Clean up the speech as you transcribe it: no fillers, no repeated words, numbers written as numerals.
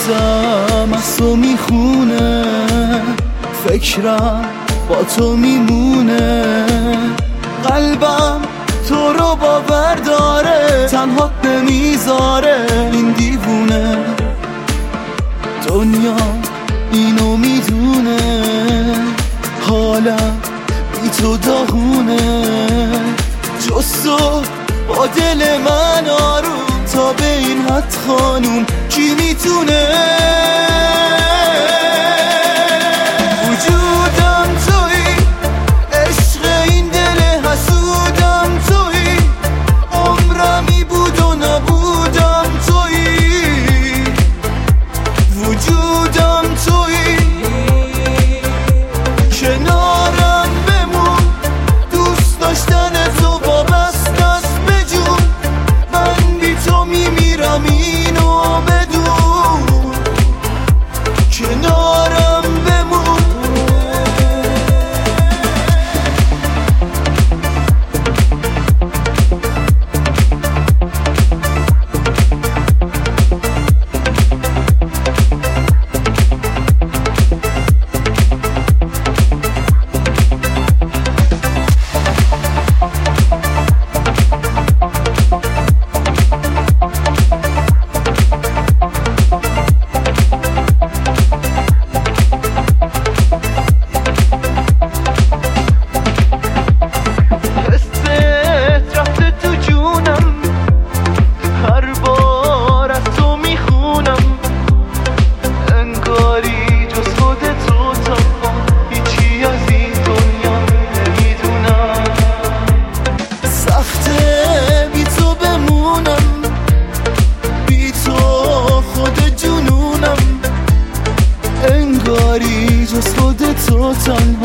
حواسم از تو میخونه، فکرم با تو میمونه، قلبم تو رو باور داره، تنها نمیذاره این دیوونه. دنیا اینو میدونه، حالم بی تو داغونه، جز تو با دل من آروم، تا به این حد خانوم کی میتونه؟ وجودم تویی، عشق این دل حسودم تویی، عمرمی بود و نبودم تویی، وجودم تویی، کنارم بمون، دوست داشتن تو وابسته است به جون، من بی تو میمیرم اینو بدون، کنارم بمون. انگاری جز خودت تو تنها